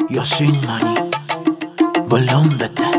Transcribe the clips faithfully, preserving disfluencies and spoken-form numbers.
یاسین مانی ولوم بده.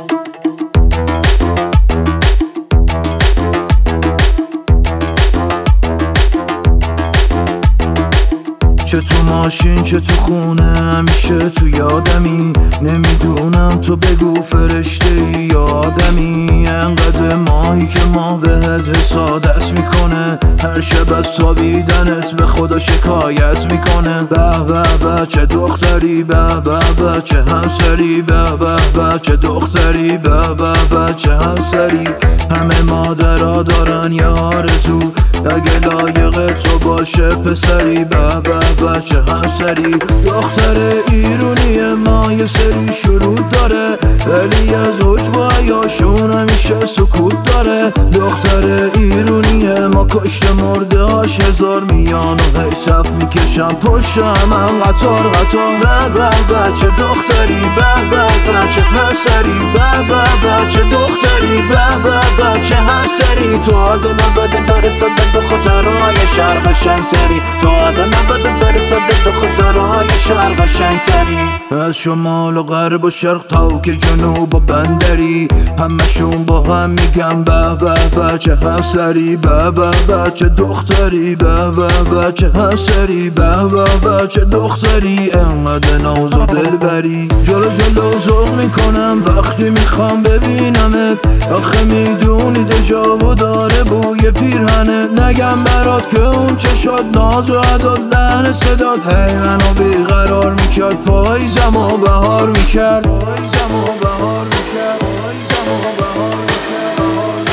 چه تو ماشین چه تو خونه همیشه تو یادمی، نمیدونم تو بگو فرشته ای یا آدمی. انقدر ماهی که ما بهت حسادت میکنه، هر شب از خوابیدنت به خدا شکایت میکنه. به به به چه دختری، به به به چه همسری، به به به چه دختری، به به به چه همسری. همه مادرها دارن یه آرزو، اگه لایق تو باشه پسری، به به به چه همسری. دختر ایرونی ما یه سری شروع داره، ولی از عجب و حیاشون همیشه سکوت داره. دختر ایرونی ما کشته مرده هاش هزار میان و هی صف میکشم پشت هم قطار قطار. به به به چه دختری، به به به چه همسری، به به به چه دختری، به به به چه همسری. تو از نباید داره صدق دو خطرهای شهر قشنگتری، تو از نباید داره صدق دو خطرهای شهر قشنگتری. از شمال و غرب و شرق تا که جنوب و بندری، همشون با هم میگم به به به چه همسری، به به به چه دختری، به به به چه همسری، به به به چه دختری. انقدر ناز و دلبری، جلو جلو ذوق میکنم وقتی میخوام ببینمت. آخه میدونی دژاوو داره بوی پیرهنت، نگم برات که اون چشات ناز و عداد لحن صدات هی منو بیقرار میکرد، پاییزم و بهار میکرد، پاییزم و بهار میکرد، پاییزم و بهار میکرد.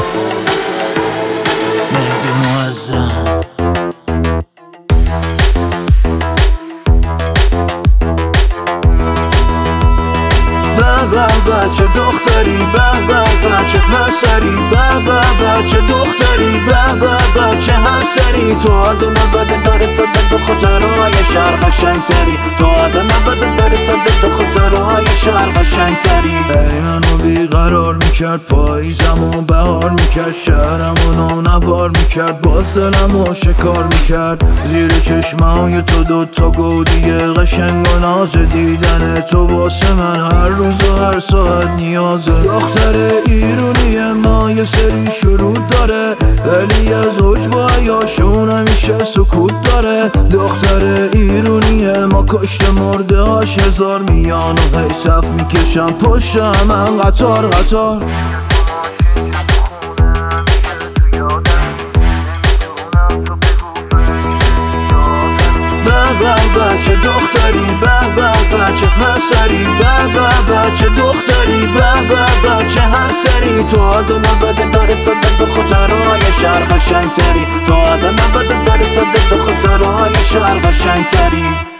مهدی معظم به به به چه دختری، به به به چه همسری، به به به چه دختری، به به به چه همسری. تو از نباید داره صدق دو خطرهای شهر قشنگتری، تو از نباید داره صدق دو خطرهای شهر قشنگتری. ای منو بیقرار میکرد، پاییزم و بهار میکرد، شهرمونو نوار میکرد، باز دلمو شکار میکرد. زیر چشمای تو دوتا گودی قشنگ و ناز، دیدن تو واسه من هر روز و هر ساعت نیازه. دختر ایرونی ما یه سری شروع داره، ولی از عجب و حیاشون همیشه سکوت داره. دختر ایرونی ما کشته مرده هاش هزار میان و هی صف میکشم پشت هم قطار قطار. به به چه دختری، به به به چه همسری، به به به چه دختری، به به به چه همسری. تو از نباید داره صدق دو خطرهای شهر قشنگتری، تو از نباید داره صدق دو خطرهای شهر قشنگتری.